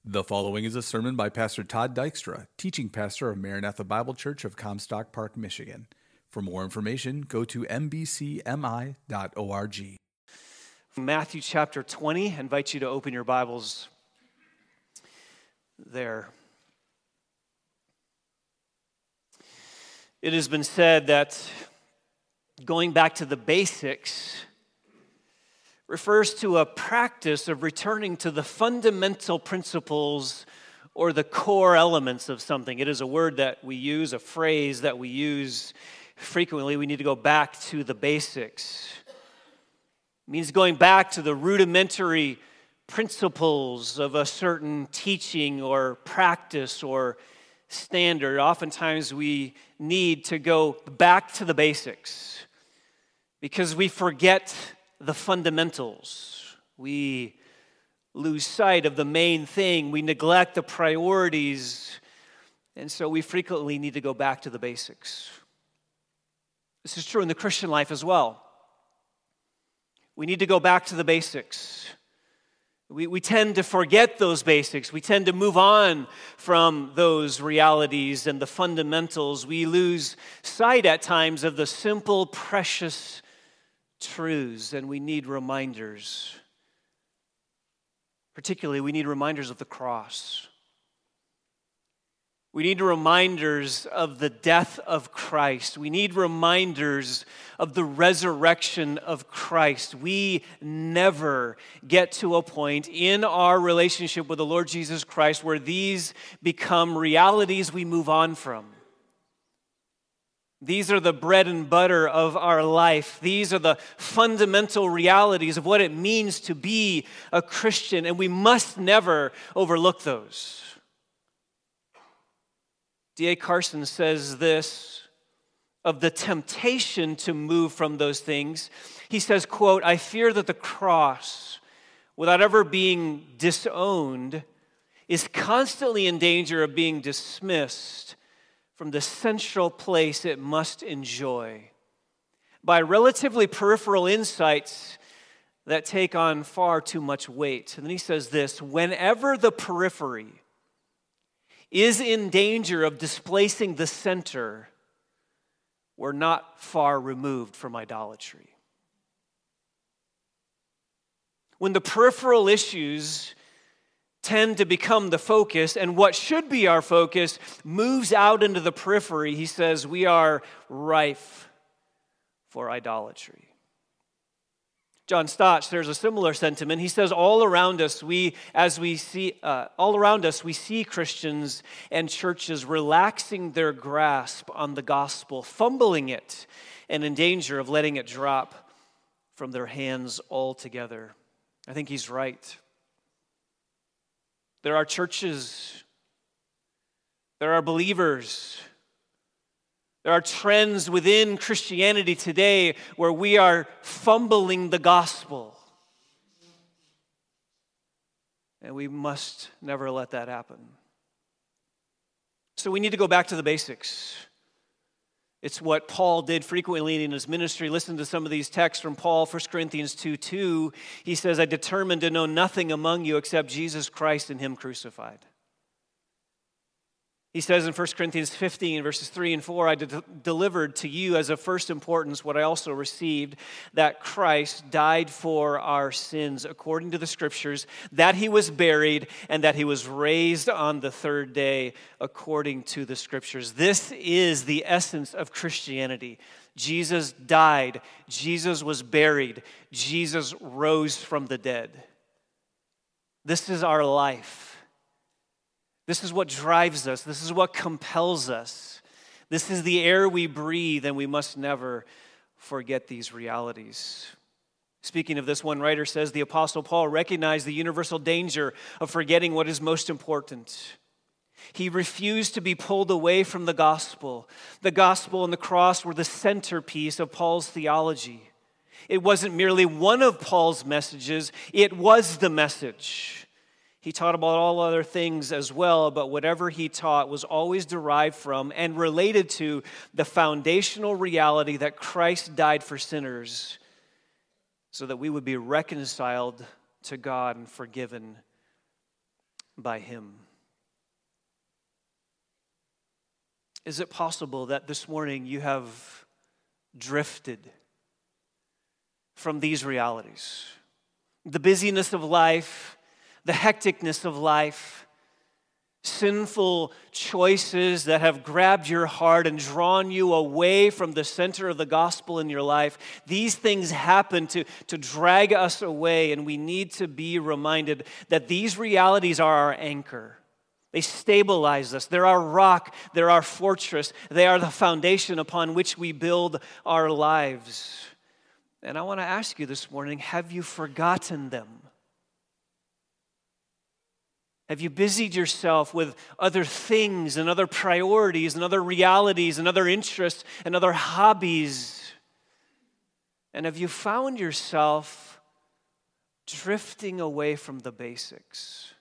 The following is a sermon by Pastor Todd Dykstra, teaching pastor of Maranatha Bible Church of Comstock Park, Michigan. For more information, go to mbcmi.org. Matthew chapter 20, I invite you to open your Bibles there. It has been said that going back to the basics refers to a practice of returning to the fundamental principles or the core elements of something. It is a word that we use, a phrase that we use frequently. We need to go back to the basics. It means going back to the rudimentary principles of a certain teaching or practice or standard. Oftentimes we need to go back to the basics because we forget the fundamentals. We lose sight of the main thing. We neglect the priorities. And so we frequently need to go back to the basics. This is true in the Christian life as well. We need to go back to the basics. We tend to forget those basics. We tend to move on from those realities and the fundamentals. We lose sight at times of the simple, precious truths, and we need reminders. Particularly, we need reminders of the cross. We need reminders of the death of Christ. We need reminders of the resurrection of Christ. We never get to a point in our relationship with the Lord Jesus Christ where these become realities we move on from. These are the bread and butter of our life. These are the fundamental realities of what it means to be a Christian, and we must never overlook those. D.A. Carson says this of the temptation to move from those things. He says, quote, "I fear that the cross, without ever being disowned, is constantly in danger of being dismissed from the central place it must enjoy by relatively peripheral insights that take on far too much weight." And then he says this, "Whenever the periphery is in danger of displacing the center, we're not far removed from idolatry." When the peripheral issues tend to become the focus, and what should be our focus moves out into the periphery, he says we are rife for idolatry. John Stott shares a similar sentiment. He says, all around us we see Christians and churches relaxing their grasp on the gospel, fumbling it, and in danger of letting it drop from their hands altogether. I think he's right. There are churches, there are believers, there are trends within Christianity today where we are fumbling the gospel. And we must never let that happen. So we need to go back to the basics. It's what Paul did frequently in his ministry. Listen to some of these texts from Paul, 1 Corinthians 2:2. He says, "I determined to know nothing among you except Jesus Christ and Him crucified." He says in 1 Corinthians 15, verses 3 and 4, "I delivered to you as of first importance what I also received, that Christ died for our sins according to the Scriptures, that He was buried, and that He was raised on the third day according to the Scriptures." This is the essence of Christianity. Jesus died. Jesus was buried. Jesus rose from the dead. This is our life. This is what drives us. This is what compels us. This is the air we breathe, and we must never forget these realities. Speaking of this, one writer says, the Apostle Paul recognized the universal danger of forgetting what is most important. He refused to be pulled away from the gospel. The gospel and the cross were the centerpiece of Paul's theology. It wasn't merely one of Paul's messages, it was the message. He taught about all other things as well, but whatever he taught was always derived from and related to the foundational reality that Christ died for sinners so that we would be reconciled to God and forgiven by Him. Is it possible that this morning you have drifted from these realities? The busyness of life, the hecticness of life, sinful choices that have grabbed your heart and drawn you away from the center of the gospel in your life. These things happen to drag us away, and we need to be reminded that these realities are our anchor. They stabilize us. They're our rock. They're our fortress. They are the foundation upon which we build our lives. And I want to ask you this morning, have you forgotten them? Have you busied yourself with other things and other priorities and other realities and other interests and other hobbies? And have you found yourself drifting away from the basics?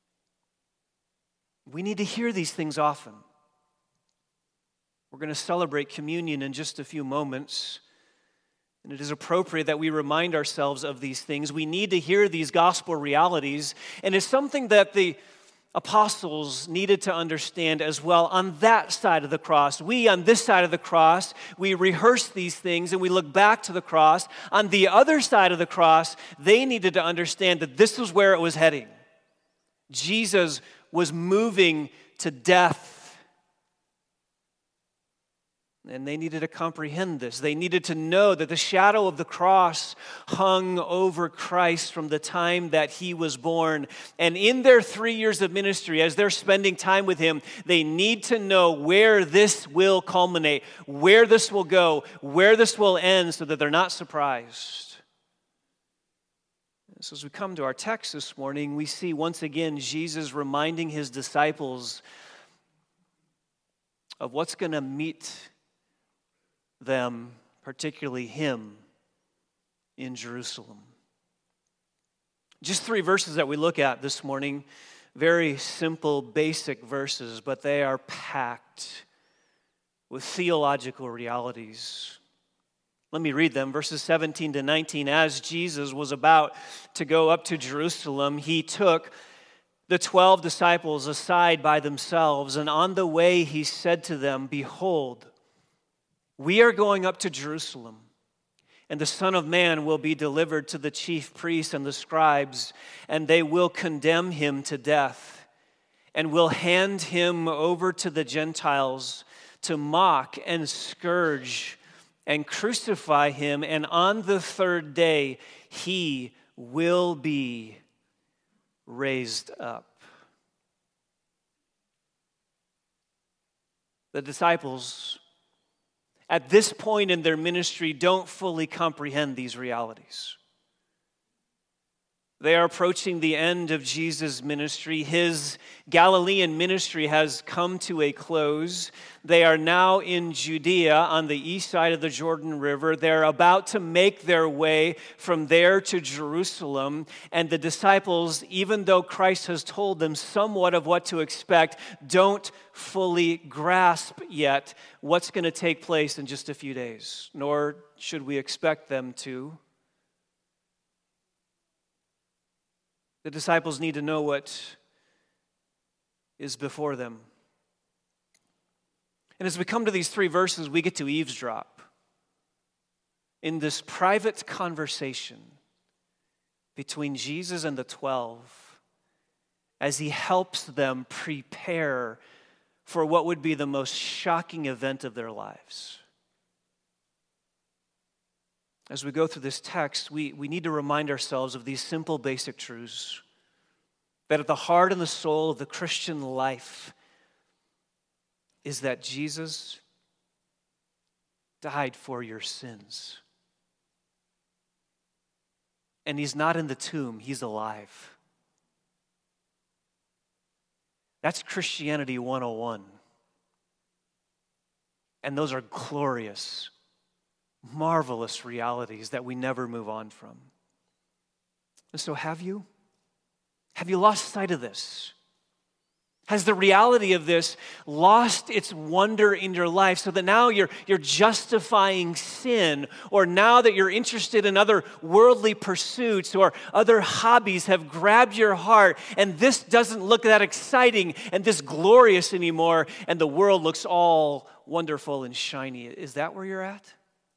We need to hear these things often. We're going to celebrate communion in just a few moments. And it is appropriate that we remind ourselves of these things. We need to hear these gospel realities. And it's something that the apostles needed to understand as well on that side of the cross. We, on this side of the cross, we rehearse these things and we look back to the cross. On the other side of the cross, they needed to understand that this was where it was heading. Jesus was moving to death. And they needed to comprehend this. They needed to know that the shadow of the cross hung over Christ from the time that He was born. And in their 3 years of ministry, as they're spending time with Him, they need to know where this will culminate, where this will go, where this will end, so that they're not surprised. So as we come to our text this morning, we see once again Jesus reminding His disciples of what's going to meet them, particularly Him, in Jerusalem. Just 3 verses that we look at this morning, very simple, basic verses, but they are packed with theological realities. Let me read them, verses 17 to 19. As Jesus was about to go up to Jerusalem, He took the 12 disciples aside by themselves, and on the way He said to them, "Behold, we are going up to Jerusalem, and the Son of Man will be delivered to the chief priests and the scribes, and they will condemn Him to death, and will hand Him over to the Gentiles to mock and scourge and crucify Him, and on the 3rd day He will be raised up." The disciples, at this point in their ministry, don't fully comprehend these realities. They are approaching the end of Jesus' ministry. His Galilean ministry has come to a close. They are now in Judea on the east side of the Jordan River. They're about to make their way from there to Jerusalem. And the disciples, even though Christ has told them somewhat of what to expect, don't fully grasp yet what's going to take place in just a few days, nor should we expect them to. The disciples need to know what is before them. And as we come to these 3 verses, we get to eavesdrop in this private conversation between Jesus and the 12 as He helps them prepare for what would be the most shocking event of their lives. As we go through this text, we need to remind ourselves of these simple, basic truths. That at the heart and the soul of the Christian life is that Jesus died for your sins. And He's not in the tomb, He's alive. That's Christianity 101. And those are glorious, marvelous realities that we never move on from. And so have you? Have you lost sight of this? Has the reality of this lost its wonder in your life so that now you're justifying sin, or now that you're interested in other worldly pursuits or other hobbies have grabbed your heart, and this doesn't look that exciting and this glorious anymore, and the world looks all wonderful and shiny? Is that where you're at?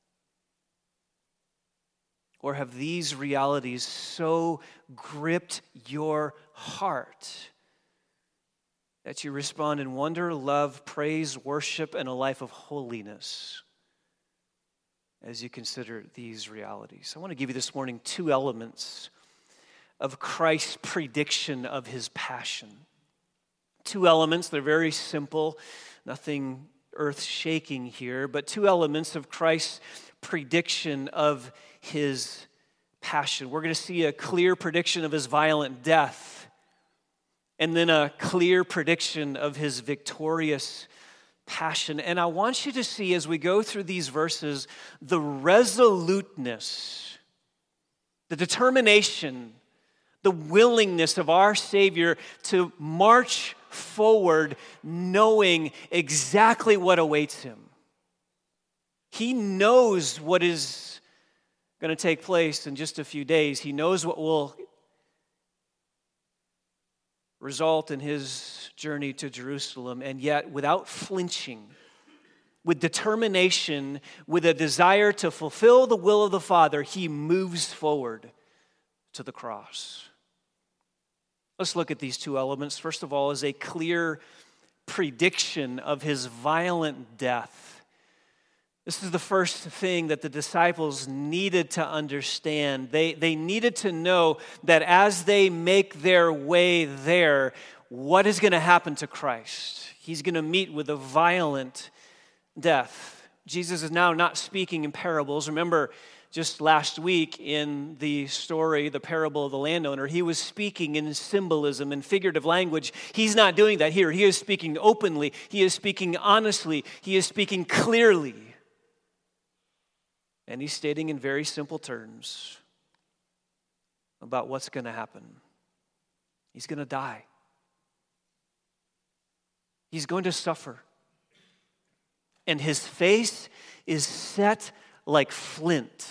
Or have these realities so gripped your heart that you respond in wonder, love, praise, worship, and a life of holiness as you consider these realities? I want to give you this morning two elements of Christ's prediction of his passion. Two elements, they're very simple, nothing earth-shaking here, but two elements of Christ's prediction of his passion. We're going to see a clear prediction of his violent death, and then a clear prediction of his victorious passion. And I want you to see, as we go through these verses, the resoluteness, the determination, the willingness of our Savior to march forward knowing exactly what awaits him. He knows what is going to take place in just a few days. He knows what will result in his journey to Jerusalem, and yet without flinching, with determination, with a desire to fulfill the will of the Father, he moves forward to the cross. Let's look at these two elements. First of all, is a clear prediction of his violent death. This is the first thing that the disciples needed to understand. They needed to know that as they make their way there, what is going to happen to Christ? He's going to meet with a violent death. Jesus is now not speaking in parables. Remember, just last week in the story, the parable of the landowner, he was speaking in symbolism and figurative language. He's not doing that here. He is speaking openly. He is speaking honestly. He is speaking clearly. And he's stating in very simple terms about what's going to happen. He's going to die. He's going to suffer. And his face is set like flint.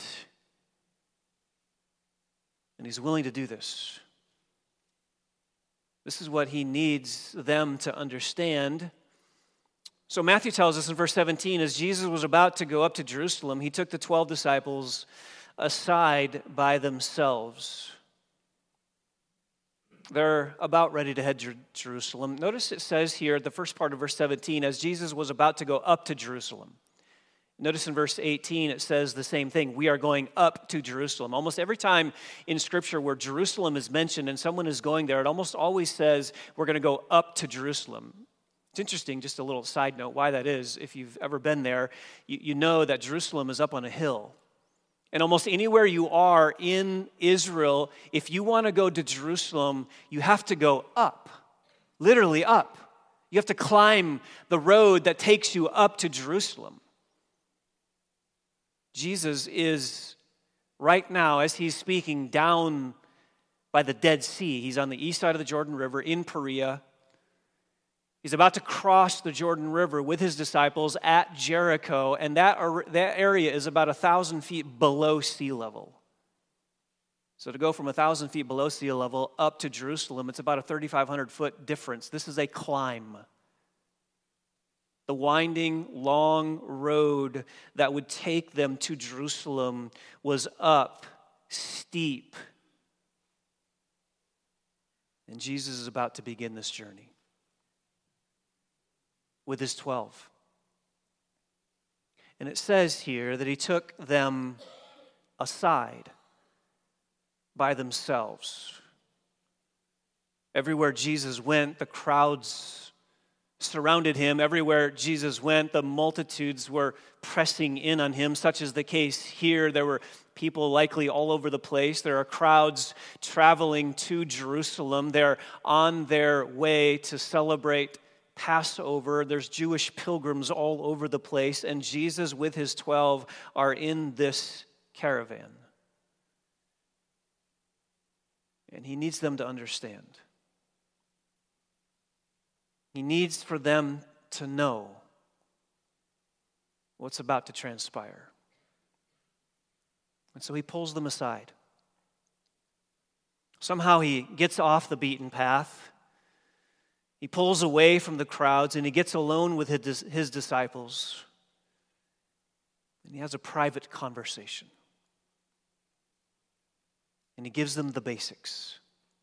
And he's willing to do this. This is what he needs them to understand. So Matthew tells us in verse 17, as Jesus was about to go up to Jerusalem, he took the 12 disciples aside by themselves. They're about ready to head to Jerusalem. Notice it says here, the first part of verse 17, as Jesus was about to go up to Jerusalem. Notice in verse 18, it says the same thing. We are going up to Jerusalem. Almost every time in Scripture where Jerusalem is mentioned and someone is going there, it almost always says we're going to go up to Jerusalem. It's interesting, just a little side note, why that is. If you've ever been there, you know that Jerusalem is up on a hill. And almost anywhere you are in Israel, if you want to go to Jerusalem, you have to go up, literally up. You have to climb the road that takes you up to Jerusalem. Jesus is right now, as he's speaking, down by the Dead Sea. He's on the east side of the Jordan River in Perea. He's about to cross the Jordan River with his disciples at Jericho, and that area is about 1,000 feet below sea level. So to go from 1,000 feet below sea level up to Jerusalem, it's about a 3,500-foot difference. This is a climb. The winding, long road that would take them to Jerusalem was up, steep. And Jesus is about to begin this journey with his 12. And it says here that he took them aside by themselves. Everywhere Jesus went, the crowds surrounded him. Everywhere Jesus went, the multitudes were pressing in on him. Such is the case here. There were people likely all over the place. There are crowds traveling to Jerusalem. They're on their way to celebrate Passover. There's Jewish pilgrims all over the place, and Jesus with his 12 are in this caravan. And he needs them to understand He needs for them to know what's about to transpire. And so he pulls them aside. Somehow he gets off the beaten path. He pulls away from the crowds and he gets alone with his disciples. And he has a private conversation. And he gives them the basics.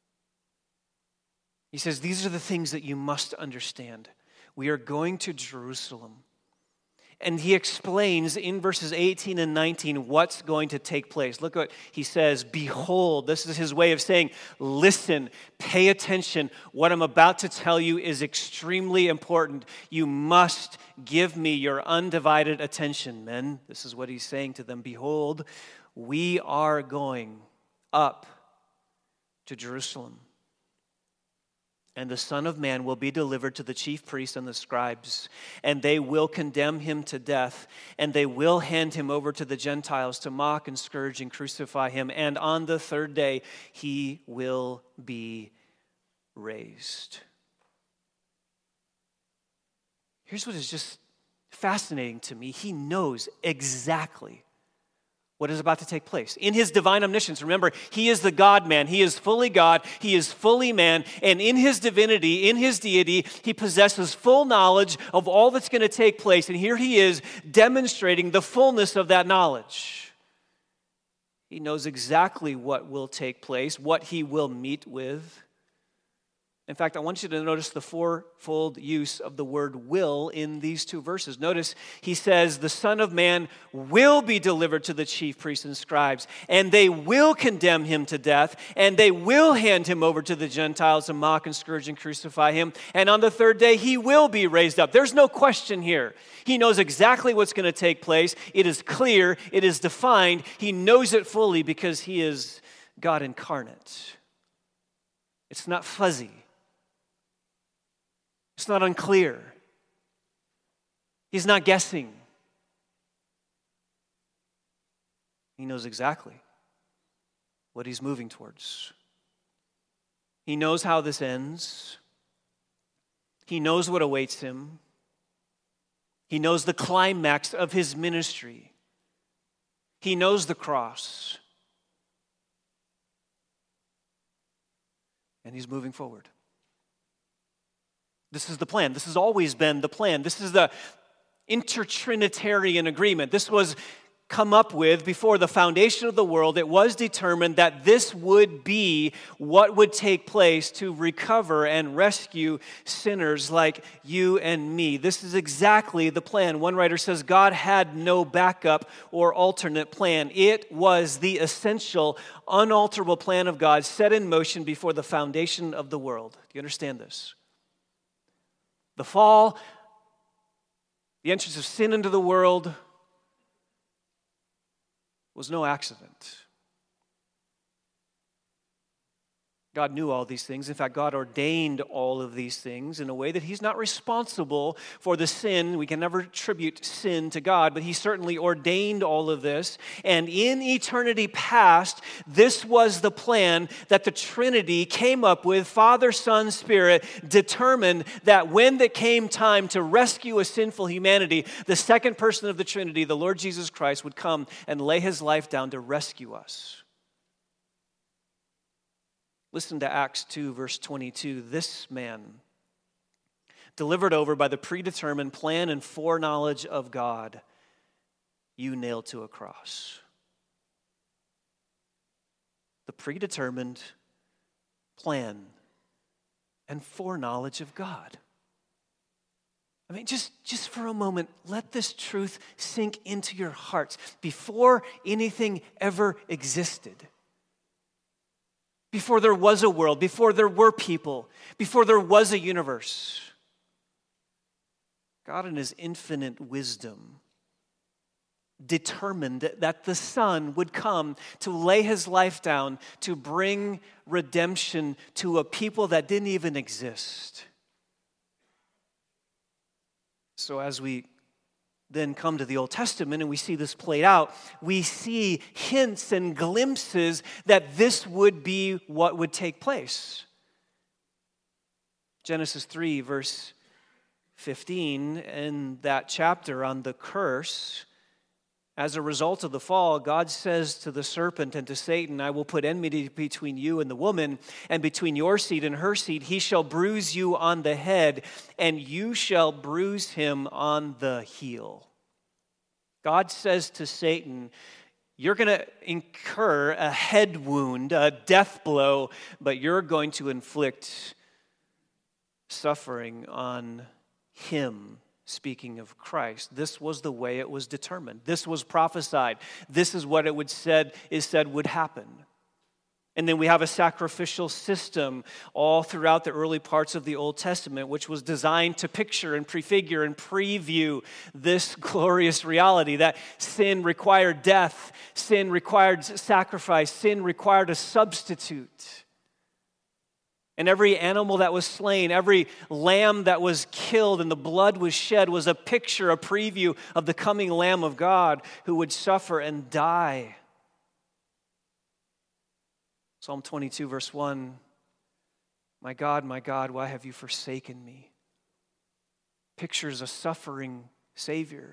He says, these are the things that you must understand. We are going to Jerusalem. And he explains in verses 18 and 19 what's going to take place. Look what he says, behold. This is his way of saying, listen, pay attention. What I'm about to tell you is extremely important. You must give me your undivided attention, men. This is what he's saying to them. Behold, we are going up to Jerusalem. And the Son of Man will be delivered to the chief priests and the scribes, and they will condemn him to death, and they will hand him over to the Gentiles to mock and scourge and crucify him. And on the third day, he will be raised. Here's what is just fascinating to me. He knows exactly what is about to take place. In his divine omniscience, remember, he is the God-man. He is fully God. He is fully man. And in his divinity, in his deity, he possesses full knowledge of all that's going to take place. And here he is demonstrating the fullness of that knowledge. He knows exactly what will take place, what he will meet with. In fact, I want you to notice the fourfold use of the word will in these two verses. Notice he says, the Son of Man will be delivered to the chief priests and scribes, and they will condemn him to death, and they will hand him over to the Gentiles to mock and scourge and crucify him, and on the third day he will be raised up. There's no question here. He knows exactly what's going to take place. It is clear. It is defined. He knows it fully because he is God incarnate. It's not fuzzy. It's not unclear. He's not guessing. He knows exactly what he's moving towards. He knows how this ends. He knows what awaits him. He knows the climax of his ministry. He knows the cross. And he's moving forward. This is the plan. This has always been the plan. This is the intertrinitarian agreement. This was come up with before the foundation of the world. It was determined that this would be what would take place to recover and rescue sinners like you and me. This is exactly the plan. One writer says God had no backup or alternate plan. It was the essential, unalterable plan of God set in motion before the foundation of the world. Do you understand this? The fall, the entrance of sin into the world was no accident. God knew all these things. In fact, God ordained all of these things in a way that he's not responsible for the sin. We can never attribute sin to God, but he certainly ordained all of this. And in eternity past, this was the plan that the Trinity came up with. Father, Son, Spirit determined that when it came time to rescue a sinful humanity, the second person of the Trinity, the Lord Jesus Christ, would come and lay his life down to rescue us. Listen to Acts 2, verse 22. This man, delivered over by the predetermined plan and foreknowledge of God, you nailed to a cross. The predetermined plan and foreknowledge of God. I mean, just for a moment, let this truth sink into your hearts. Before anything ever existed, before there was a world, before there were people, before there was a universe, God in his infinite wisdom determined that the Son would come to lay his life down to bring redemption to a people that didn't even exist. So as we then come to the Old Testament and we see this played out, we see hints and glimpses that this would be what would take place. Genesis 3, verse 15, in that chapter on the curse, as a result of the fall, God says to the serpent and to Satan, I will put enmity between you and the woman, and between your seed and her seed. He shall bruise you on the head, and you shall bruise him on the heel. God says to Satan, you're going to incur a head wound, a death blow, but you're going to inflict suffering on him. Speaking of Christ, this was the way it was determined. This was prophesied. This is what is said would happen. And then we have a sacrificial system all throughout the early parts of the Old Testament, which was designed to picture and prefigure and preview this glorious reality that sin required death, sin required sacrifice, sin required a substitute. And every animal that was slain, every lamb that was killed and the blood was shed was a picture, a preview of the coming Lamb of God who would suffer and die. Psalm 22, verse 1, my God, why have you forsaken me? Pictures a suffering Savior.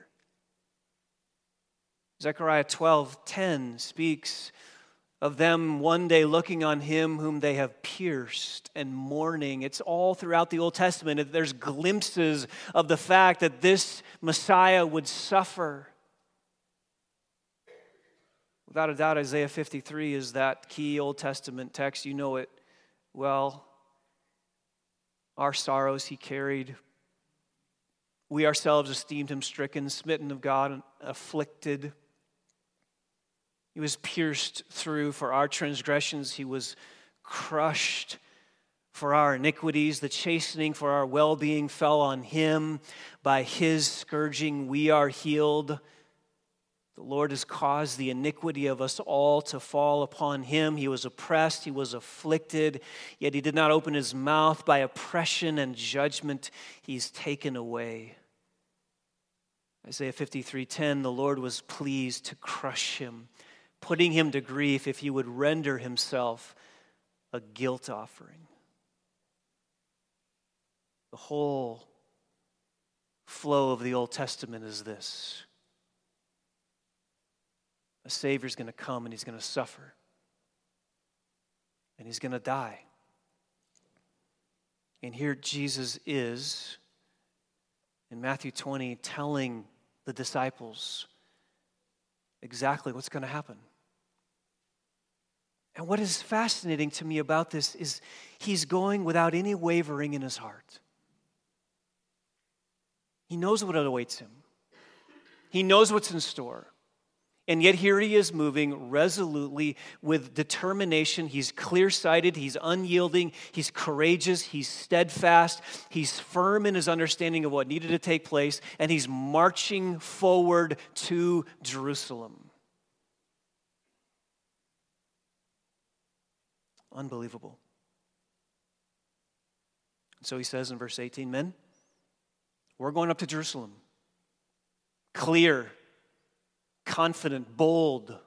Zechariah 12:10 speaks of them one day looking on him whom they have pierced and mourning. It's all throughout the Old Testament. There's glimpses of the fact that this Messiah would suffer. Without a doubt, Isaiah 53 is that key Old Testament text. You know it well. Our sorrows he carried. We ourselves esteemed him stricken, smitten of God, and afflicted. He was pierced through for our transgressions. He was crushed for our iniquities. The chastening for our well-being fell on him. By his scourging we are healed. The Lord has caused the iniquity of us all to fall upon him. He was oppressed, he was afflicted, yet he did not open his mouth. By oppression and judgment he's taken away. Isaiah 53:10, the Lord was pleased to crush him, putting him to grief if he would render himself a guilt offering. The whole flow of the Old Testament is this. A Savior's going to come and he's going to suffer. And he's going to die. And here Jesus is, in Matthew 20, telling the disciples exactly what's going to happen. And what is fascinating to me about this is he's going without any wavering in his heart. He knows what awaits him. He knows what's in store. And yet here he is moving resolutely with determination. He's clear-sighted, he's unyielding, he's courageous, he's steadfast, he's firm in his understanding of what needed to take place, and he's marching forward to Jerusalem. Unbelievable. So he says in verse 18, men, we're going up to Jerusalem. Clear, confident, bold.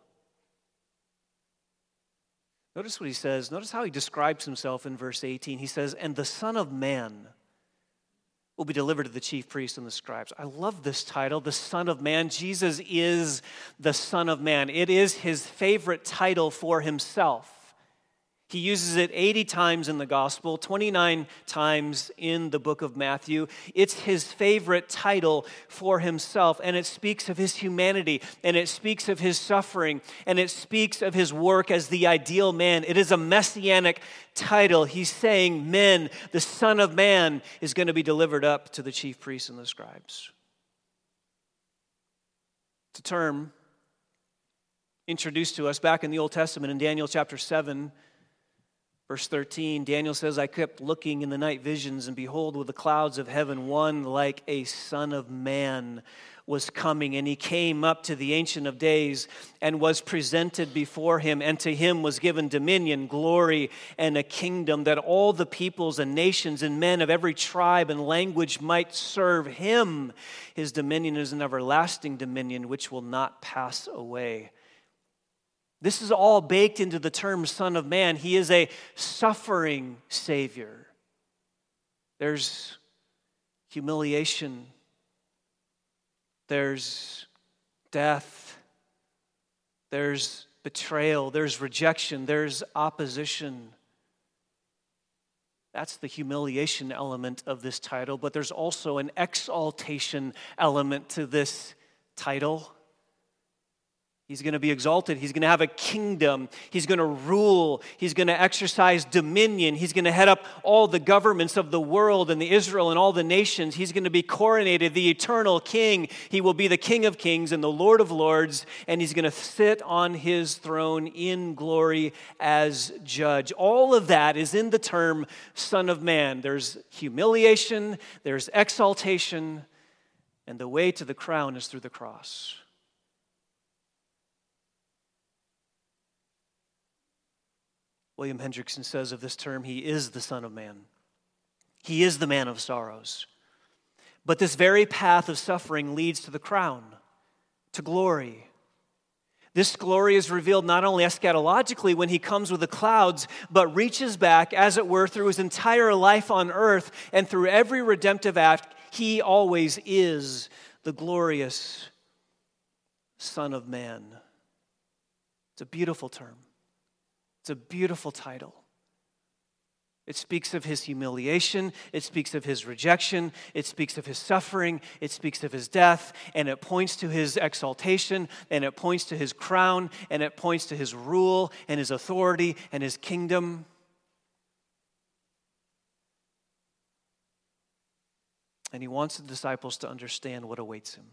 Notice what he says. Notice how he describes himself in verse 18. He says, and the Son of Man will be delivered to the chief priests and the scribes. I love this title, the Son of Man. Jesus is the Son of Man. It is his favorite title for himself. He uses it 80 times in the gospel, 29 times in the book of Matthew. It's his favorite title for himself, and it speaks of his humanity, and it speaks of his suffering, and it speaks of his work as the ideal man. It is a messianic title. He's saying, men, the Son of Man is going to be delivered up to the chief priests and the scribes. It's a term introduced to us back in the Old Testament in Daniel chapter 7, Verse 13, Daniel says, I kept looking in the night visions, and behold, with the clouds of heaven, one like a son of man was coming. And he came up to the Ancient of Days and was presented before him. And to him was given dominion, glory, and a kingdom, that all the peoples and nations and men of every tribe and language might serve him. His dominion is an everlasting dominion which will not pass away. This is all baked into the term Son of Man. He is a suffering Savior. There's humiliation, there's death, there's betrayal, there's rejection, there's opposition. That's the humiliation element of this title, but there's also an exaltation element to this title. He's going to be exalted. He's going to have a kingdom. He's going to rule. He's going to exercise dominion. He's going to head up all the governments of the world and the Israel and all the nations. He's going to be coronated the eternal king. He will be the King of kings and the Lord of lords, and he's going to sit on his throne in glory as judge. All of that is in the term Son of Man. There's humiliation, there's exaltation, and the way to the crown is through the cross. William Hendrickson says of this term, he is the Son of Man. He is the man of sorrows. But this very path of suffering leads to the crown, to glory. This glory is revealed not only eschatologically when he comes with the clouds, but reaches back, as it were, through his entire life on earth and through every redemptive act. He always is the glorious Son of Man. It's a beautiful term. It's a beautiful title. It speaks of his humiliation, it speaks of his rejection, it speaks of his suffering, it speaks of his death, and it points to his exaltation, and it points to his crown, and it points to his rule and his authority and his kingdom. And he wants the disciples to understand what awaits him.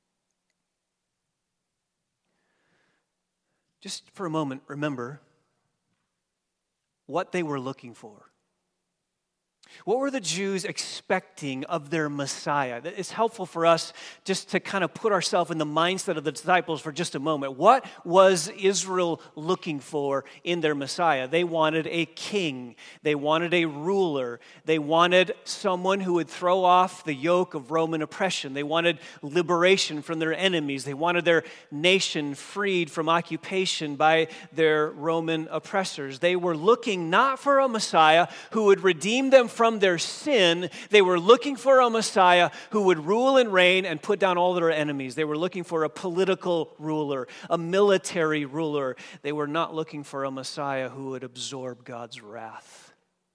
Just for a moment, remember what they were looking for. What were the Jews expecting of their Messiah? It's helpful for us just to kind of put ourselves in the mindset of the disciples for just a moment. What was Israel looking for in their Messiah? They wanted a king. They wanted a ruler. They wanted someone who would throw off the yoke of Roman oppression. They wanted liberation from their enemies. They wanted their nation freed from occupation by their Roman oppressors. They were looking not for a Messiah who would redeem them from their sin. They were looking for a Messiah who would rule and reign and put down all their enemies. They were looking for a political ruler, a military ruler. They were not looking for a Messiah who would absorb God's wrath.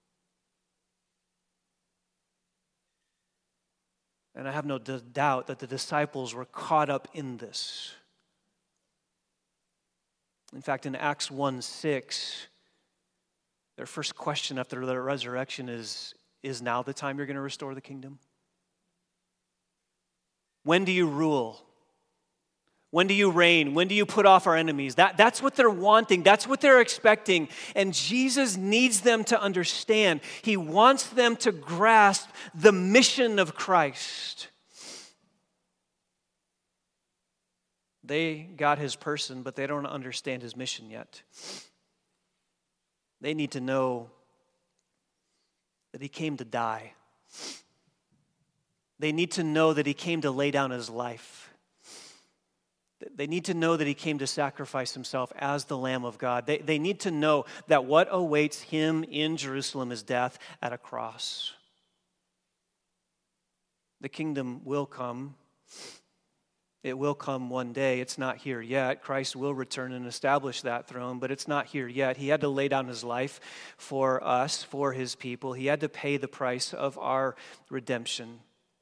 And I have no doubt that the disciples were caught up in this. In fact, in Acts 1:6, their first question after their resurrection is now the time you're going to restore the kingdom? When do you rule? When do you reign? When do you put off our enemies? That's what they're wanting. That's what they're expecting. And Jesus needs them to understand. He wants them to grasp the mission of Christ. They got his person, but they don't understand his mission yet. They need to know that he came to die. They need to know that he came to lay down his life. They need to know that he came to sacrifice himself as the Lamb of God. They need to know that what awaits him in Jerusalem is death at a cross. The kingdom will come. It will come one day. It's not here yet. Christ will return and establish that throne, but it's not here yet. He had to lay down his life for us, for his people. He had to pay the price of our redemption.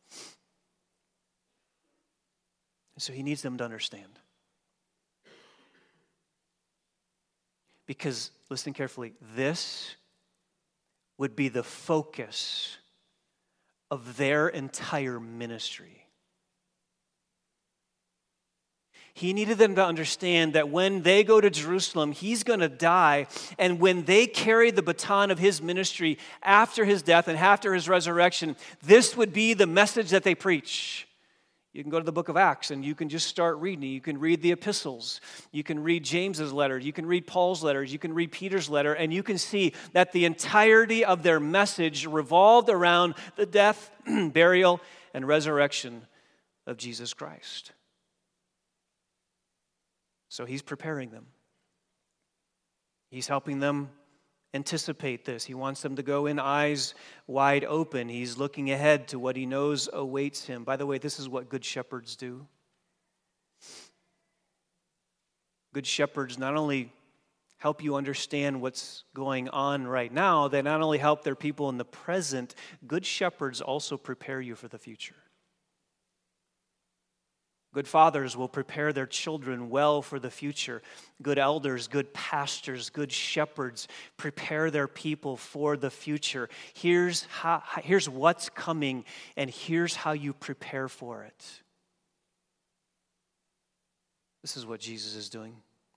So he needs them to understand. Because, listen carefully, this would be the focus of their entire ministry. He needed them to understand that when they go to Jerusalem, he's going to die. And when they carry the baton of his ministry after his death and after his resurrection, this would be the message that they preach. You can go to the book of Acts and you can just start reading. You can read the epistles. You can read James's letter. You can read Paul's letters. You can read Peter's letter. And you can see that the entirety of their message revolved around the death, burial, and resurrection of Jesus Christ. So he's preparing them. He's helping them anticipate this. He wants them to go in eyes wide open. He's looking ahead to what he knows awaits him. By the way, this is what good shepherds do. Good shepherds not only help you understand what's going on right now, they not only help their people in the present, good shepherds also prepare you for the future. Good fathers will prepare their children well for the future. Good elders, good pastors, good shepherds prepare their people for the future. Here's what's coming, and here's how you prepare for it. This is what Jesus is doing.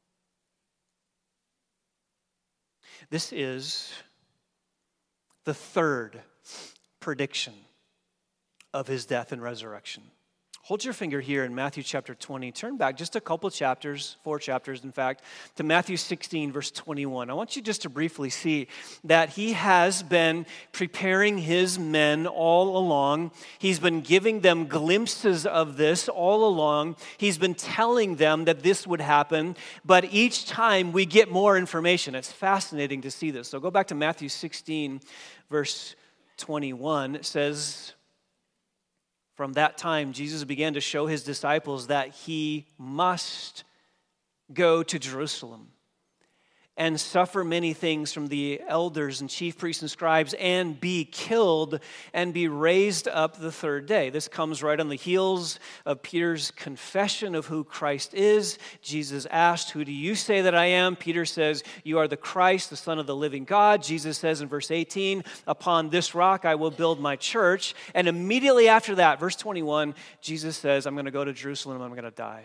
This is the third prediction of his death and resurrection. Hold your finger here in Matthew chapter 20. Turn back just a couple chapters, 4 chapters in fact, to Matthew 16, verse 21. I want you just to briefly see that he has been preparing his men all along. He's been giving them glimpses of this all along. He's been telling them that this would happen, but each time we get more information. It's fascinating to see this. So go back to Matthew 16, verse 21. It says, from that time, Jesus began to show his disciples that he must go to Jerusalem and suffer many things from the elders and chief priests and scribes and be killed and be raised up the third day. This comes right on the heels of Peter's confession of who Christ is. Jesus asked, "Who do you say that I am?" Peter says, "You are the Christ, the Son of the living God." Jesus says in verse 18, "Upon this rock I will build my church." And immediately after that, verse 21, Jesus says, "I'm going to go to Jerusalem, I'm going to die."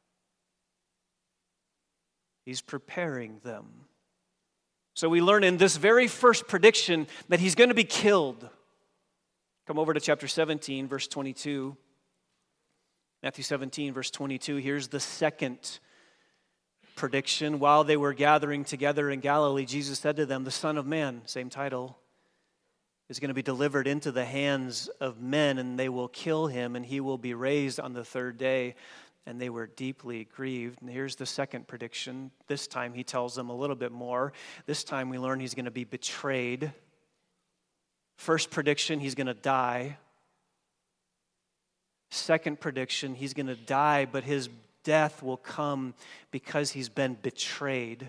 He's preparing them. So we learn in this very first prediction that he's going to be killed. Come over to chapter 17, verse 22. Matthew 17, verse 22. Here's the second prediction. While they were gathering together in Galilee, Jesus said to them, "The Son of Man," same title, "is going to be delivered into the hands of men, and they will kill him, and he will be raised on the third day." And they were deeply grieved. And here's the second prediction. This time he tells them a little bit more. This time we learn he's going to be betrayed. First prediction, he's going to die. Second prediction, he's going to die, but his death will come because he's been betrayed.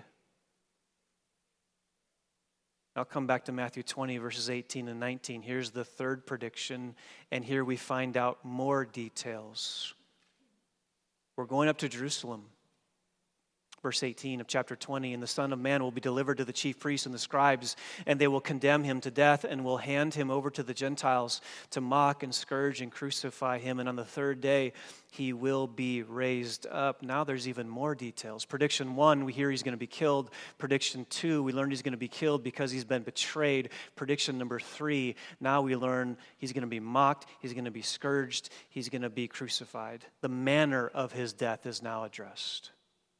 I'll come back to Matthew 20, verses 18 and 19. Here's the third prediction, and here we find out more details. We're going up to Jerusalem. Verse 18 of chapter 20, "And the Son of Man will be delivered to the chief priests and the scribes, and they will condemn him to death and will hand him over to the Gentiles to mock and scourge and crucify him. And on the third day, he will be raised up." Now there's even more details. Prediction 1, we hear he's going to be killed. Prediction 2, we learned he's going to be killed because he's been betrayed. Prediction number 3, now we learn he's going to be mocked, he's going to be scourged, he's going to be crucified. The manner of his death is now addressed.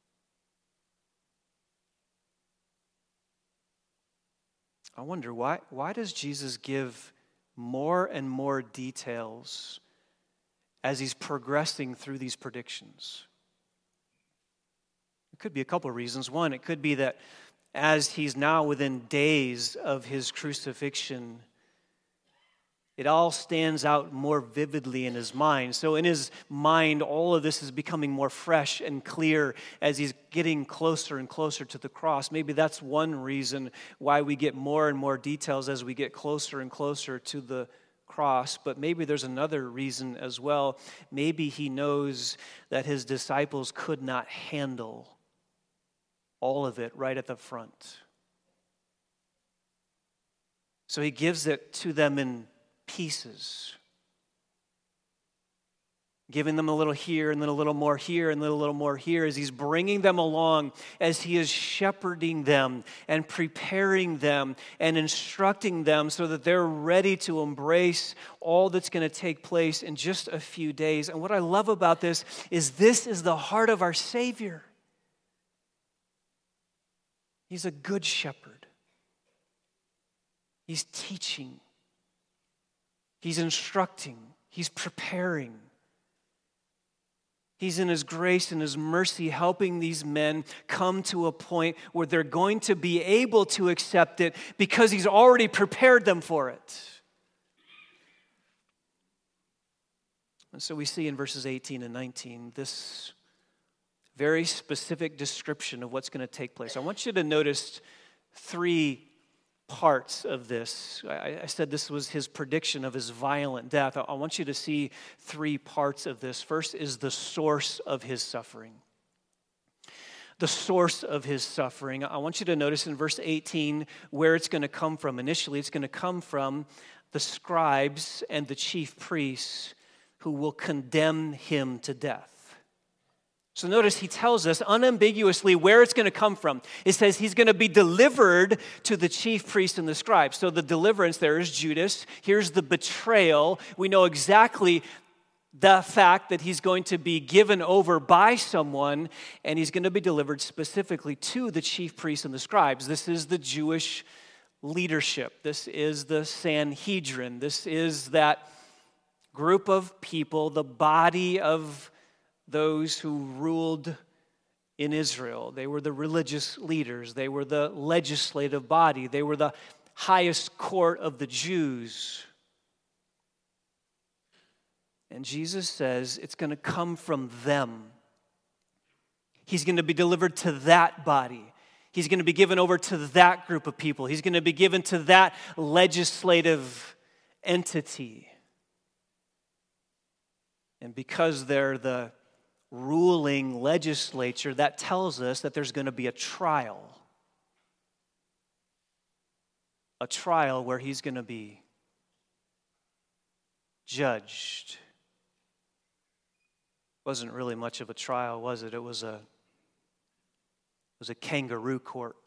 I wonder, why does Jesus give more and more details as he's progressing through these predictions? It could be a couple of reasons. One, it could be that as he's now within days of his crucifixion, it all stands out more vividly in his mind. So in his mind, all of this is becoming more fresh and clear as he's getting closer and closer to the cross. Maybe that's one reason why we get more and more details as we get closer and closer to the cross. But maybe there's another reason as well. Maybe he knows that his disciples could not handle all of it right at the front. So he gives it to them in pieces, giving them a little here and then a little more here and then a little more here as he's bringing them along, as he is shepherding them and preparing them and instructing them so that they're ready to embrace all that's going to take place in just a few days. And what I love about this is the heart of our Savior. He's a good shepherd. He's teaching. He's instructing. He's preparing. He's in His grace and His mercy helping these men come to a point where they're going to be able to accept it because He's already prepared them for it. And so we see in verses 18 and 19 this very specific description of what's going to take place. I want you to notice three parts of this. I said this was His prediction of His violent death. I want you to see three parts of this. First is the source of His suffering. The source of His suffering. I want you to notice in verse 18 where it's going to come from. Initially, it's going to come from the scribes and the chief priests who will condemn Him to death. So notice he tells us unambiguously where it's going to come from. It says He's going to be delivered to the chief priests and the scribes. So the deliverance there is Judas. Here's the betrayal. We know exactly the fact that He's going to be given over by someone, and He's going to be delivered specifically to the chief priests and the scribes. This is the Jewish leadership. This is the Sanhedrin. This is that group of people, the body of those who ruled in Israel. They were the religious leaders. They were the legislative body. They were the highest court of the Jews. And Jesus says it's going to come from them. He's going to be delivered to that body. He's going to be given over to that group of people. He's going to be given to that legislative entity. And because they're the ruling legislature, that tells us that there's going to be a trial. A trial where He's going to be judged. Wasn't really much of a trial, was it? It was a kangaroo court.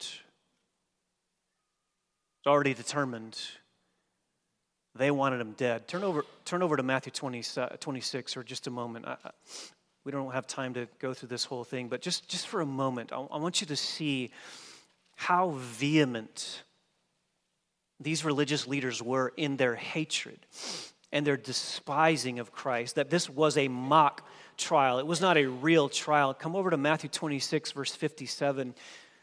It's already determined. They wanted Him dead. Turn over to Matthew 26 for just a moment. We don't have time to go through this whole thing, but just for a moment, I want you to see how vehement these religious leaders were in their hatred and their despising of Christ, that this was a mock trial. It was not a real trial. Come over to Matthew 26, verse 57.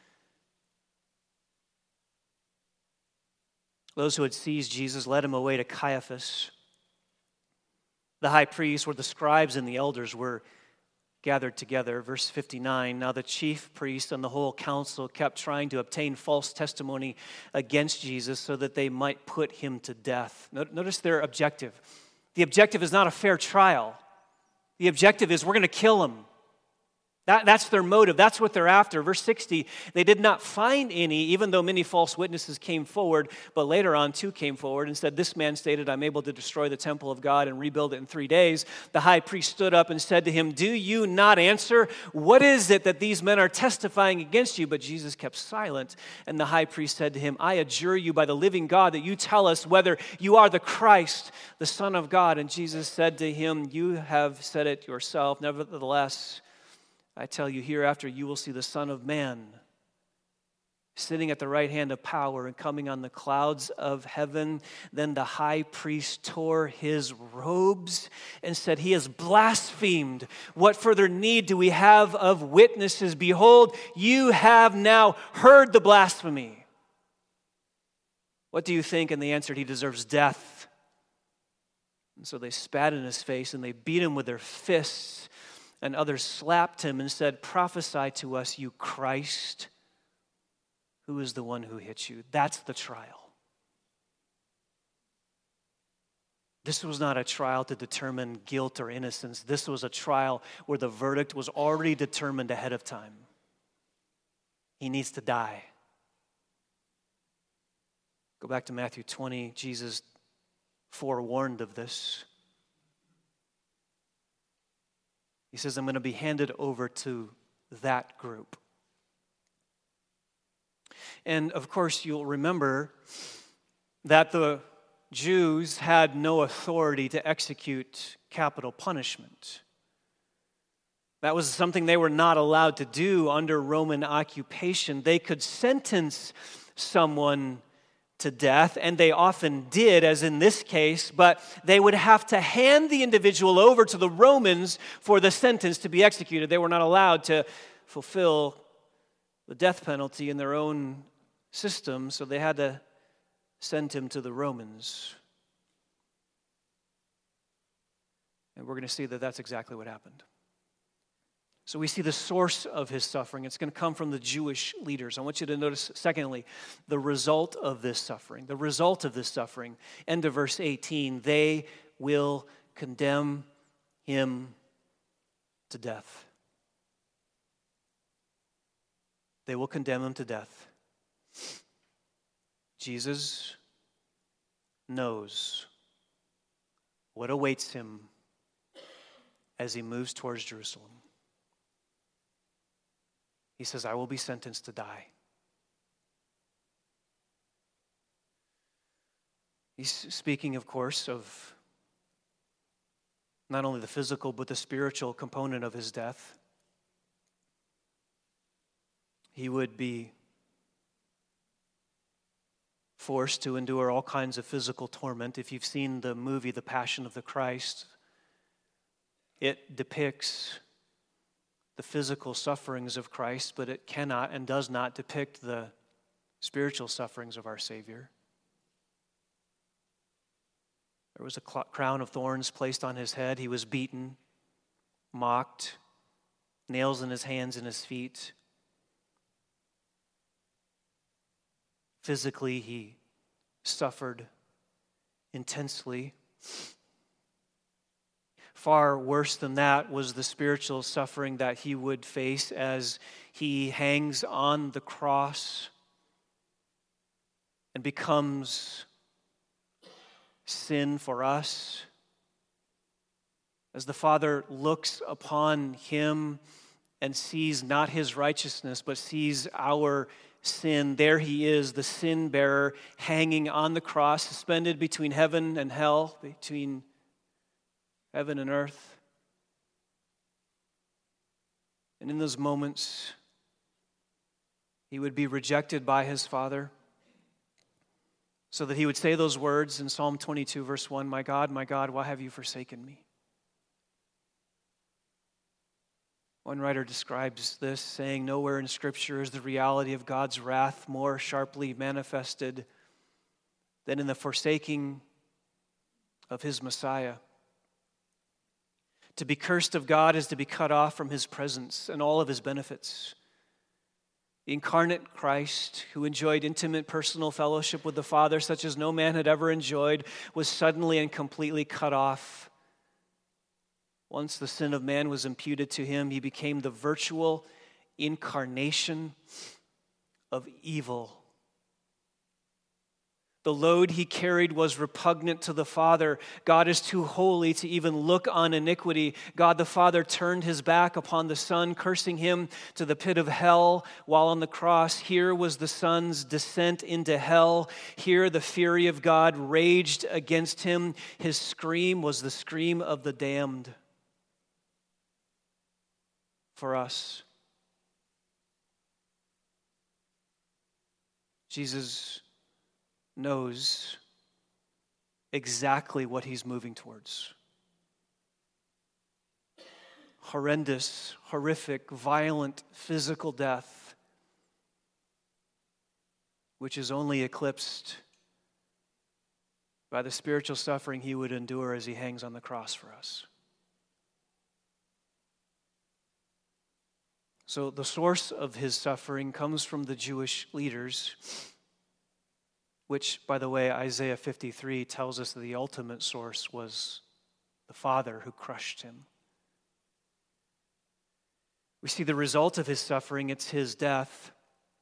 Those who had seized Jesus led Him away to Caiaphas, the high priest, where the scribes and the elders were gathered together. Verse 59, now the chief priest and the whole council kept trying to obtain false testimony against Jesus so that they might put Him to death. Notice their objective. The objective is not a fair trial. The objective is we're going to kill Him. That's their motive. That's what they're after. Verse 60, they did not find any, even though many false witnesses came forward, but later on two came forward and said, this man stated, I'm able to destroy the temple of God and rebuild it in 3 days. The high priest stood up and said to him, do you not answer? What is it that these men are testifying against you? But Jesus kept silent. And the high priest said to him, I adjure you by the living God that you tell us whether you are the Christ, the Son of God. And Jesus said to him, you have said it yourself. Nevertheless, I tell you, hereafter you will see the Son of Man sitting at the right hand of power and coming on the clouds of heaven. Then the high priest tore his robes and said, he has blasphemed. What further need do we have of witnesses? Behold, you have now heard the blasphemy. What do you think? And they answered, he deserves death. And so they spat in His face and they beat Him with their fists. And others slapped Him and said, prophesy to us, you Christ. Who is the one who hit you? That's the trial. This was not a trial to determine guilt or innocence. This was a trial where the verdict was already determined ahead of time. He needs to die. Go back to Matthew 20. Jesus forewarned of this. He says, I'm going to be handed over to that group. And of course, you'll remember that the Jews had no authority to execute capital punishment. That was something they were not allowed to do under Roman occupation. They could sentence someone to death, and they often did, as in this case, but they would have to hand the individual over to the Romans for the sentence to be executed. They were not allowed to fulfill the death penalty in their own system, so they had to send him to the Romans. And we're going to see that that's exactly what happened. So we see the source of his suffering. It's going to come from the Jewish leaders. I want you to notice, secondly, the result of this suffering. The result of this suffering. End of verse 18. They will condemn him to death. They will condemn him to death. Jesus knows what awaits him as he moves towards Jerusalem. He says, I will be sentenced to die. He's speaking, of course, of not only the physical, but the spiritual component of his death. He would be forced to endure all kinds of physical torment. If you've seen the movie The Passion of the Christ, it depicts the physical sufferings of Christ, but it cannot and does not depict the spiritual sufferings of our Savior. There was a crown of thorns placed on his head. He was beaten, mocked, nails in his hands and his feet. Physically, he suffered intensely. Far worse than that was the spiritual suffering that he would face as he hangs on the cross and becomes sin for us. As the Father looks upon him and sees not his righteousness, but sees our sin, there he is, the sin bearer, hanging on the cross, suspended between heaven and hell, between heaven and earth. And in those moments, he would be rejected by his Father, so that he would say those words in Psalm 22, verse 1, my God, why have you forsaken me? One writer describes this, saying, nowhere in Scripture is the reality of God's wrath more sharply manifested than in the forsaking of his Messiah. To be cursed of God is to be cut off from his presence and all of his benefits. The incarnate Christ, who enjoyed intimate personal fellowship with the Father such as no man had ever enjoyed, was suddenly and completely cut off. Once the sin of man was imputed to him, he became the virtual incarnation of evil. The load he carried was repugnant to the Father. God is too holy to even look on iniquity. God the Father turned his back upon the Son, cursing him to the pit of hell while on the cross. Here was the Son's descent into hell. Here the fury of God raged against him. His scream was the scream of the damned for us. Jesus knows exactly what he's moving towards. Horrendous, horrific, violent physical death, which is only eclipsed by the spiritual suffering he would endure as he hangs on the cross for us. So the source of his suffering comes from the Jewish leaders, which, by the way, Isaiah 53 tells us that the ultimate source was the Father who crushed him. We see the result of his suffering, it's his death.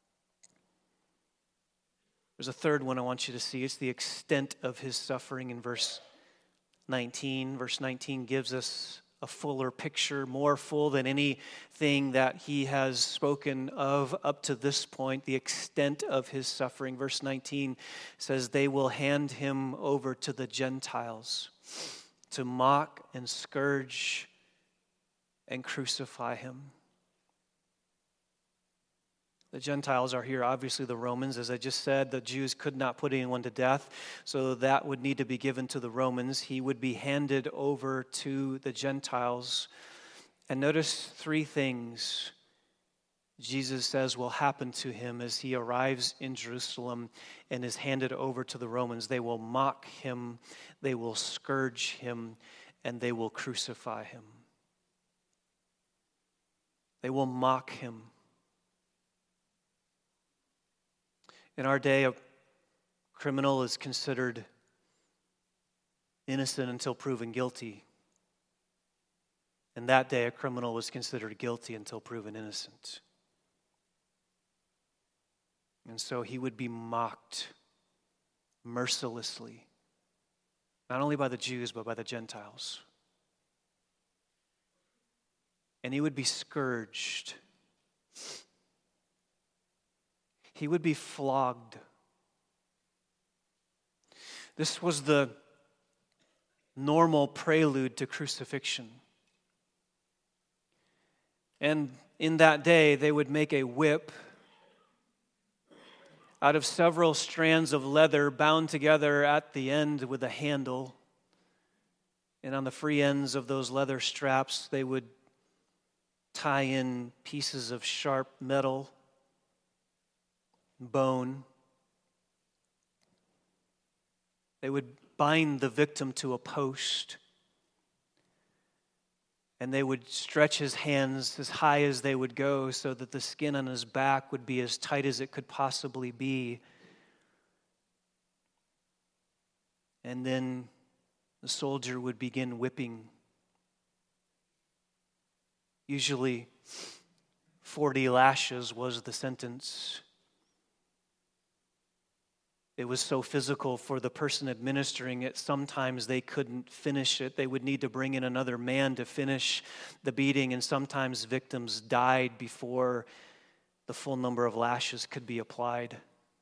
There's a third one I want you to see. It's the extent of his suffering in verse 19. Verse 19 gives us a fuller picture, more full than anything that he has spoken of up to this point, the extent of his suffering. Verse 19 says, they will hand him over to the Gentiles to mock and scourge and crucify him. The Gentiles are here, obviously the Romans. As I just said, the Jews could not put anyone to death, so that would need to be given to the Romans. He would be handed over to the Gentiles. And notice three things Jesus says will happen to him as he arrives in Jerusalem and is handed over to the Romans. They will mock him, they will scourge him, and they will crucify him. They will mock him. In our day, a criminal is considered innocent until proven guilty. In that day, a criminal was considered guilty until proven innocent. And so he would be mocked mercilessly, not only by the Jews, but by the Gentiles. And he would be scourged. He would be flogged. This was the normal prelude to crucifixion. And in that day, they would make a whip out of several strands of leather bound together at the end with a handle. And on the free ends of those leather straps, they would tie in pieces of sharp metal, bone. They would bind the victim to a post, and they would stretch his hands as high as they would go so that the skin on his back would be as tight as it could possibly be. And then the soldier would begin whipping. Usually 40 lashes was the sentence. It was so physical for the person administering it, sometimes they couldn't finish it. They would need to bring in another man to finish the beating, and sometimes victims died before the full number of lashes could be applied.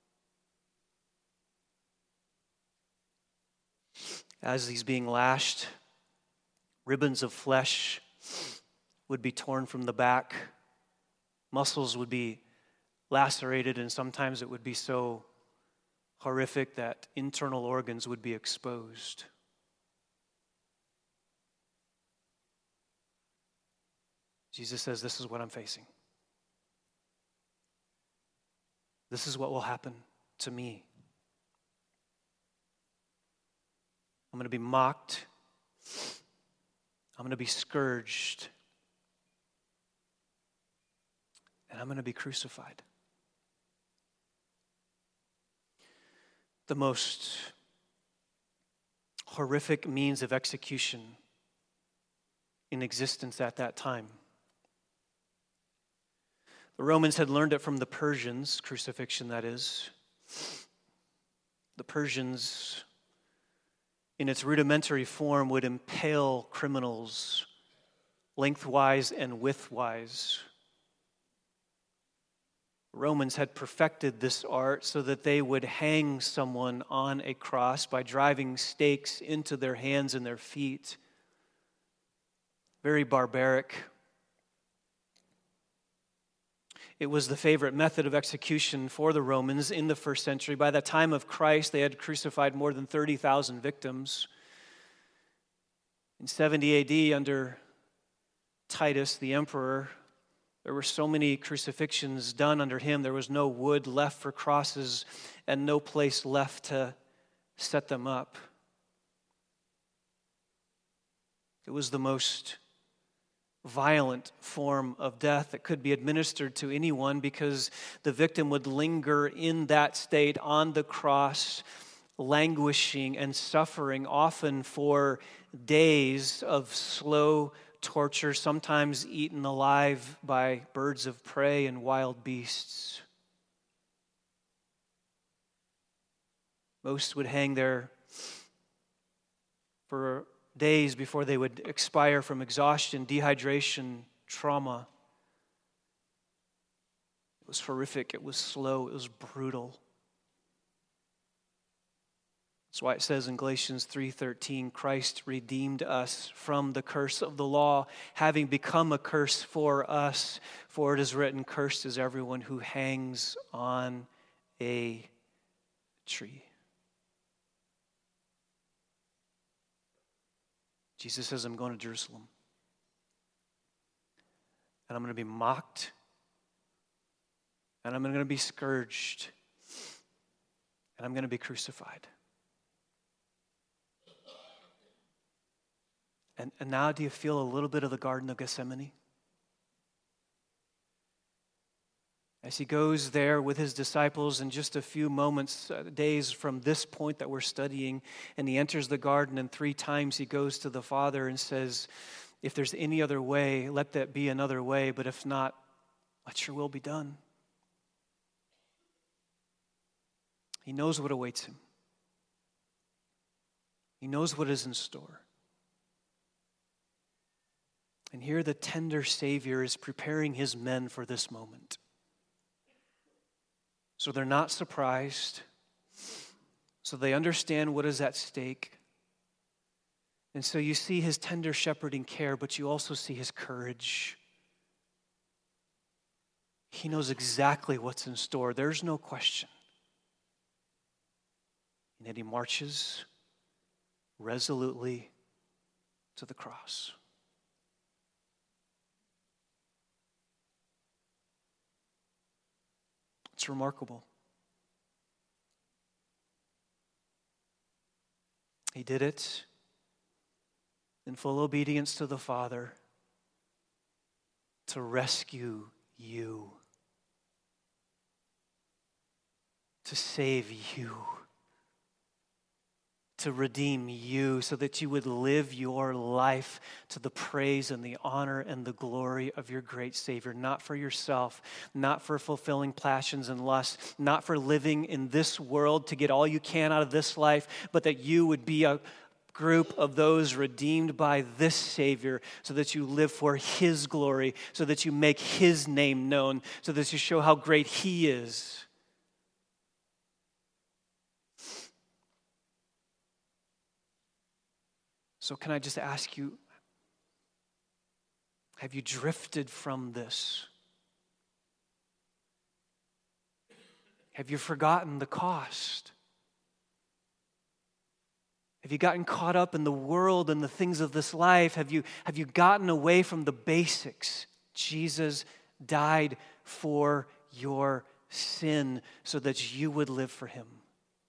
As he's being lashed, ribbons of flesh would be torn from the back, muscles would be lacerated, and sometimes it would be so horrific that internal organs would be exposed. Jesus says, this is what I'm facing. This is what will happen to me. I'm going to be mocked. I'm going to be scourged. And I'm going to be crucified. The most horrific means of execution in existence at that time. The Romans had learned it from the Persians, crucifixion that is. The Persians, in its rudimentary form, would impale criminals lengthwise and widthwise. Romans had perfected this art so that they would hang someone on a cross by driving stakes into their hands and their feet. Very barbaric. It was the favorite method of execution for the Romans in the first century. By the time of Christ, they had crucified more than 30,000 victims. In 70 AD, under Titus, the emperor, there were so many crucifixions done under him, there was no wood left for crosses and no place left to set them up. It was the most violent form of death that could be administered to anyone because the victim would linger in that state on the cross, languishing and suffering, often for days of slow torture, sometimes eaten alive by birds of prey and wild beasts. Most would hang there for days before they would expire from exhaustion, dehydration, trauma. It was horrific, it was slow, it was brutal. That's why it says in Galatians 3:13, Christ redeemed us from the curse of the law, having become a curse for us. For it is written, cursed is everyone who hangs on a tree. Jesus says, I'm going to Jerusalem. And I'm going to be mocked. And I'm going to be scourged. And I'm going to be crucified. And now do you feel a little bit of the Garden of Gethsemane? As he goes there with his disciples in just a few moments, days from this point that we're studying, and he enters the garden, and 3 times he goes to the Father and says, if there's any other way, let that be another way, but if not, let your will be done. He knows what awaits him. He knows what is in store. And here the tender Savior is preparing his men for this moment. So they're not surprised. So they understand what is at stake. And so you see his tender shepherding care, but you also see his courage. He knows exactly what's in store. There's no question. And yet he marches resolutely to the cross. It's remarkable. He did it in full obedience to the Father to rescue you, to save you, to redeem you so that you would live your life to the praise and the honor and the glory of your great Savior, not for yourself, not for fulfilling passions and lusts, not for living in this world to get all you can out of this life, but that you would be a group of those redeemed by this Savior so that you live for His glory, so that you make His name known, so that you show how great He is. So can I just ask you, have you drifted from this? Have you forgotten the cost? Have you gotten caught up in the world and the things of this life? Have you gotten away from the basics? Jesus died for your sin so that you would live for Him.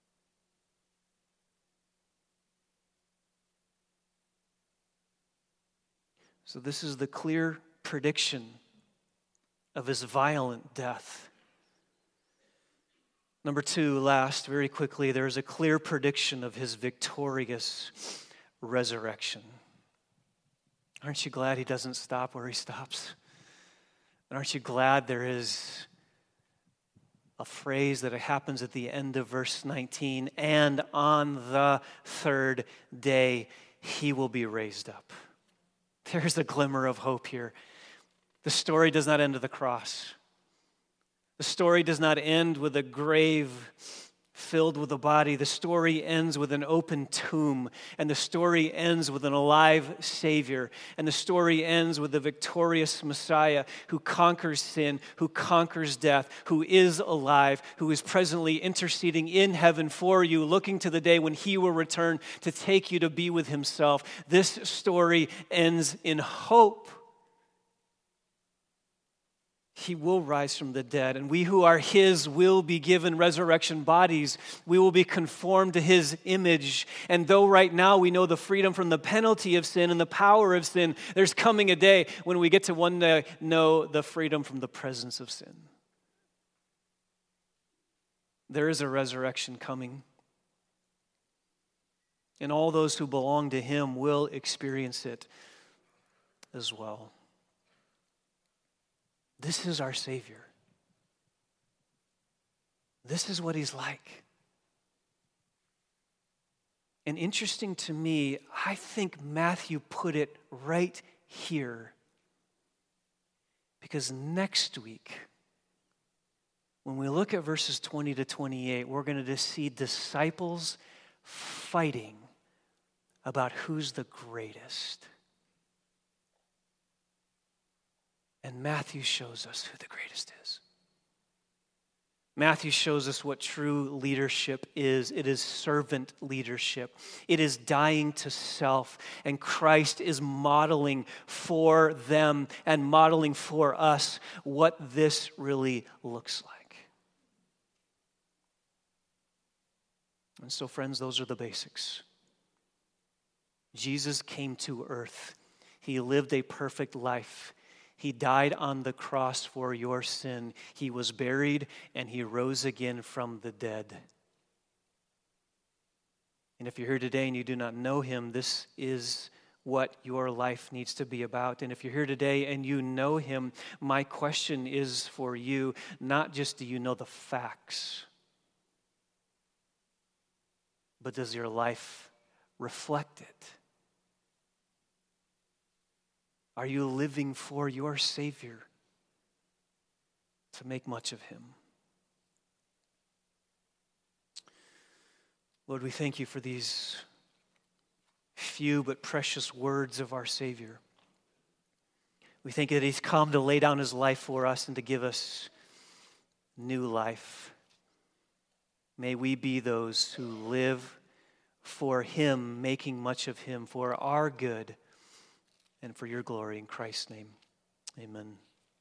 So this is the clear prediction of His violent death. Number 2, last, very quickly, there's a clear prediction of His victorious resurrection. Aren't you glad He doesn't stop where He stops? And aren't you glad there is a phrase that happens at the end of verse 19, and on the 3rd day He will be raised up. There's a glimmer of hope here. The story does not end at the cross. The story does not end with a grave filled with a body. The story ends with an open tomb. And the story ends with an alive Savior. And the story ends with the victorious Messiah who conquers sin, who conquers death, who is alive, who is presently interceding in heaven for you, looking to the day when He will return to take you to be with Himself. This story ends in hope. He will rise from the dead, and we who are His will be given resurrection bodies. We will be conformed to His image. And though right now we know the freedom from the penalty of sin and the power of sin, there's coming a day when we get to one day know the freedom from the presence of sin. There is a resurrection coming. And all those who belong to Him will experience it as well. This is our Savior. This is what He's like. And interesting to me, I think Matthew put it right here. Because next week, when we look at verses 20 to 28, we're going to see disciples fighting about who's the greatest. And Matthew shows us who the greatest is. Matthew shows us what true leadership is. It is servant leadership. It is dying to self. And Christ is modeling for them and modeling for us what this really looks like. And so, friends, those are the basics. Jesus came to earth. He lived a perfect life. He died on the cross for your sin. He was buried and he rose again from the dead. And if you're here today and you do not know him, this is what your life needs to be about. And if you're here today and you know him, my question is for you, not just do you know the facts, but does your life reflect it? Are you living for your Savior to make much of him? Lord, we thank you for these few but precious words of our Savior. We thank you that he's come to lay down his life for us and to give us new life. May we be those who live for him, making much of him, for our good and for your glory. In Christ's name, amen.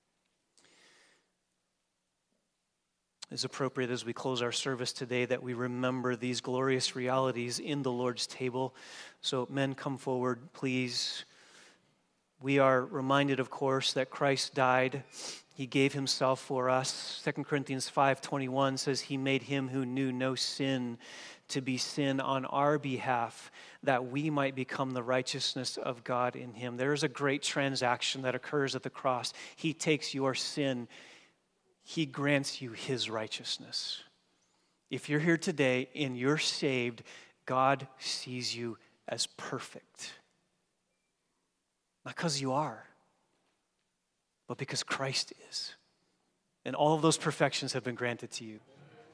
It's appropriate as we close our service today that we remember these glorious realities in the Lord's table. So men, come forward, please. We are reminded, of course, that Christ died. He gave himself for us. 2 Corinthians 5:21 says he made him who knew no sin to be sin on our behalf, that we might become the righteousness of God in him. There is a great transaction that occurs at the cross. He takes your sin. He grants you his righteousness. If you're here today and you're saved, God sees you as perfect. Not because you are, but because Christ is. And all of those perfections have been granted to you.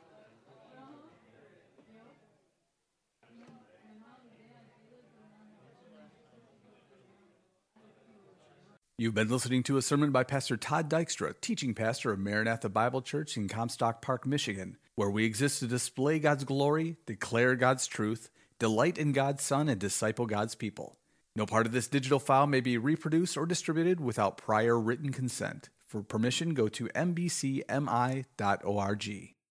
You've been listening to a sermon by Pastor Todd Dykstra, teaching pastor of Maranatha Bible Church in Comstock Park, Michigan, where we exist to display God's glory, declare God's truth, delight in God's Son, and disciple God's people. No part of this digital file may be reproduced or distributed without prior written consent. For permission, go to mbcmi.org.